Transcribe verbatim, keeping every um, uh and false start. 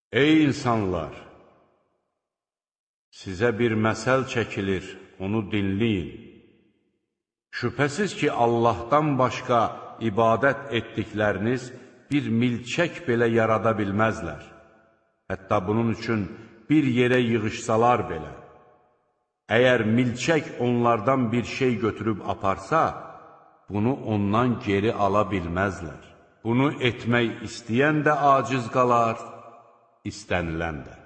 Ey insanlar! Sizə bir məsəl çəkilir, onu dinləyin. Şübhəsiz ki, Allahdan başqa ibadət etdikləriniz bir milçək belə yarada bilməzlər. Hətta bunun üçün bir yerə yığışsalar belə. Əgər milçək onlardan bir şey götürüb aparsa, bunu ondan geri ala bilməzlər. Bunu etmək istəyən də aciz qalar, istənilən də.